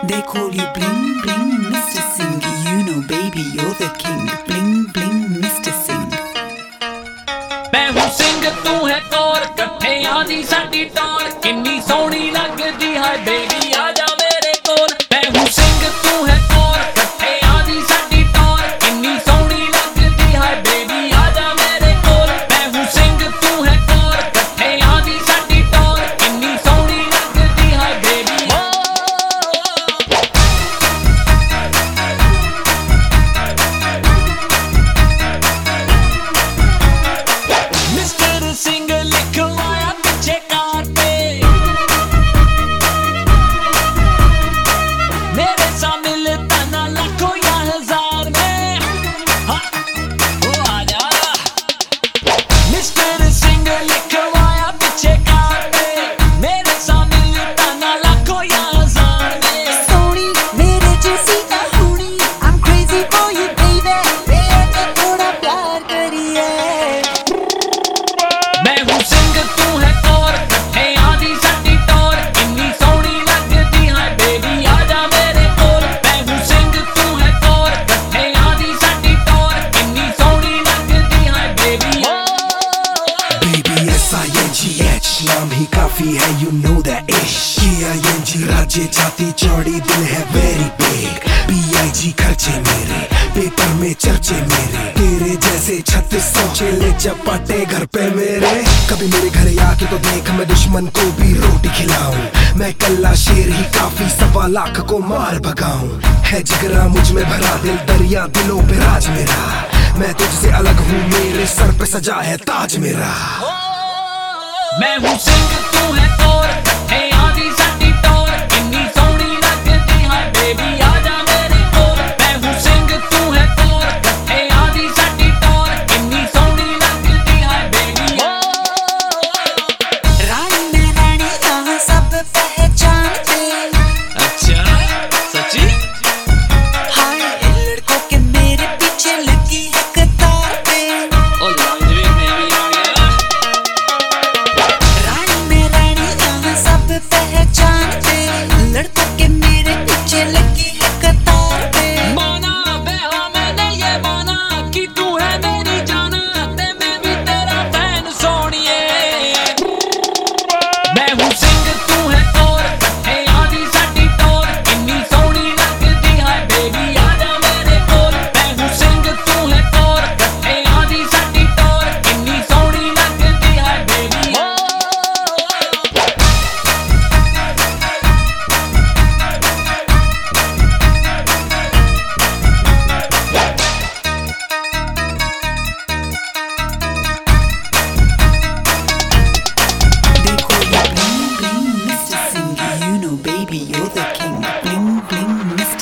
They call you bling bling Mr. Singh. You know baby you're the king. Bling bling Mr. Singh. मैं हूँ सिंह तू है कौर, कट्ठे आनी साडी टौर, किन्नी सोहनी लगदी है बेबी आजा मेरे कोल। मैं हूँ सिंह तू है कौर, कट्ठे आनी साडी टौर, किन्नी सोहनी लगदी है बेबी आजा मेरे कोल। मैं हूँ सिंह तू है कौर, कट्ठे आनी साडी टौर, किन्नी सोहनी लगदी है बेबी। मिस्टर सिंह लिखवाया पीछे कार पे, मेरे साथ मिलता ना लाखों या हजार में। हाँ, वो आजा। मिस्टर सिंह लिखवाया पीछे कार पे, मेरे साथ मिलता ना लाखों या हजार में। सोनी मेरे जैसी ना होनी, I'm crazy for you baby, बेटे थोड़ा प्यार करिए। मैं हूँ सिंह तू है कौर, कट्ठे आनी साडी टौर, किन्नी सोहनी लगदी है बेबी आजा मेरे कोल। मैं हूँ सिंह तू है कौर, कट्ठे आनी साडी टौर, किन्नी सोहनी लगदी है बेबी। Baby S-I-N-G-H नाम ही काफी है, you know that ish। K-I-N-G राज्य जाति चौड़ी दिल है very big। B-I-G खर्चे मेरे, पेपर में चर्चे मेरे, तेरे जैसे 3600 चेले चपाटे घर पे मेरे। कभी मेरे घर आके तो देख, मैं दुश्मन को भी रोटी खिलाऊं। मैं कल्ला शेर ही काफी, 1.25 लाख को मार भगाऊं। है जिगरा मुझ में भरा, दिल दरिया दिलों पे राज मेरा। मैं तुझसे अलग हूँ, मेरे सर पे सजा है ताज मेरा। मैं हूँ सिंह तू है कौर, कट्ठे आनी साडी टौर, किन्नी सोहनी लगदी है बेबी आजा मेरे कोल। मैं हूँ सिंह तू है कौर, कट्ठे आनी साडी टौर, किन्नी सोहनी लगदी है बेबी। रानी मैं रानी यहाँ सब पहचानते। अच्छा सच्ची? हाय लड़कों के मेरे पीछे लगी है कतार पे। ओ लांजवे में भी आ गया। रानी मैं रानी यहाँ सब पहचानते, लड़कों के मेरे पीछे लगी है कतार पे। माना बेहा मैंने ये माना कि तू है मेरी जान, ते मैं भी तेरा फैन सोनिए। मैं हूँ सिंह तू है कौर, कट्ठे आनी साडी टौर, किन्नी सोहनी लगदी है बेबी आजा मेरे कोल। मैं हूँ सिंह तू है कौर, कट्ठे आनी साडी टौर, किन्नी सोहनी लगदी है baby. They call you bling bling Mr. Singh. You know baby you're the king. Bling bling Mr.